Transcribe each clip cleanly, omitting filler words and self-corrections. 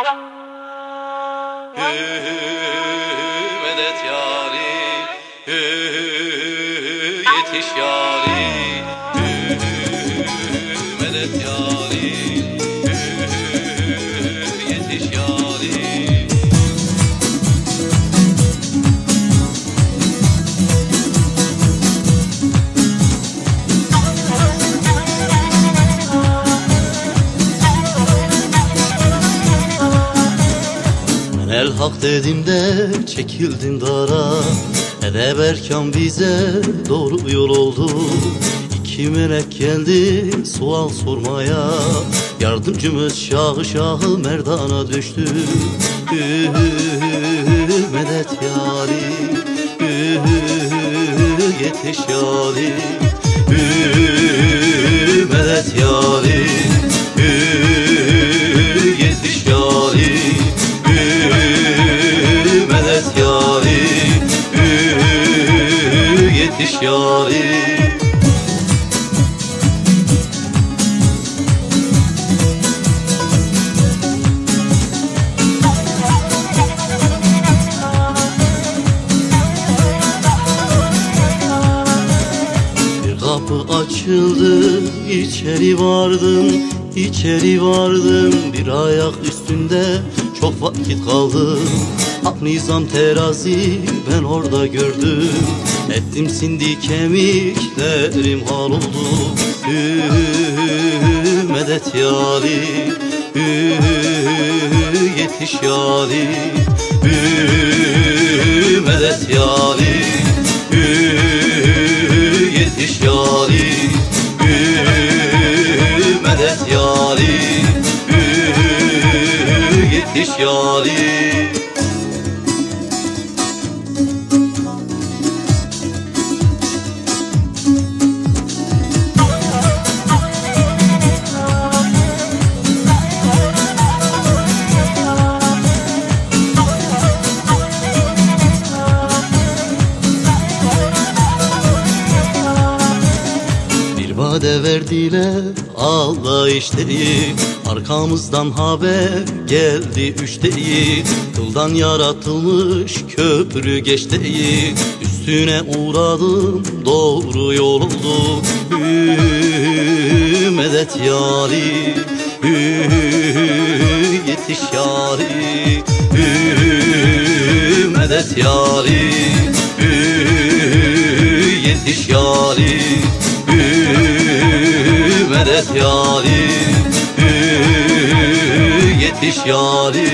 Medet yâri, yetiş yâri, medet yâri, yetiş yâri. El hak dedim de çekildin dara, edeb erkan bize doğru yol oldu. İki melek geldi sual sormaya, yardımcımız şahı şahı merdana düştü. Medet yâri, yetiş yâri, medet yâri, yetiş yâri, medet yâri, yetiş yâri. Bir kapı açıldı, içeri vardım, içeri vardım. Bir ayak üstünde çok vakit kaldı. Hak nizam terazi ben orada gördüm. Ettim sindi kemiklerim hal oldu. Medet yâri, yetiş yâri, medet yâri, yetiş yâri, medet yâri, yetiş yâri. Vade verdiler Allah işteyi, arkamızdan haber geldi üçteyi. Kıldan yaratılmış köprü geçteyi, üstüne uğradım doğru yol oldu. Medet yâri, yetiş yâri, medet yâri, yetiş yâri, medet yâri, yetiş yâri.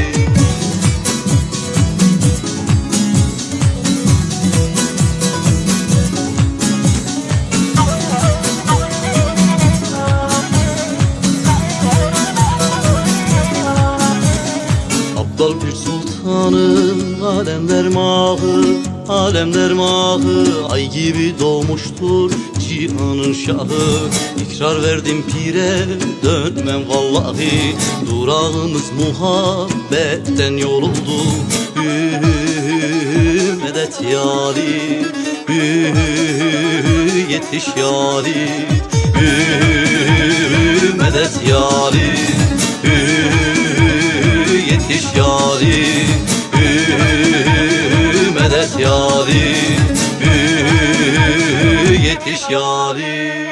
Abdal bir sultanım, alemler mahı, alemler mahı. Ay gibi doğmuştur cihanın şahı. İkrar verdim pire dönmem vallahi, durağımız muhabbetten yol oldu. Medet yâri, yetiş yâri, medet yâri, yetiş yâri, medet yâri, yetiş yâri.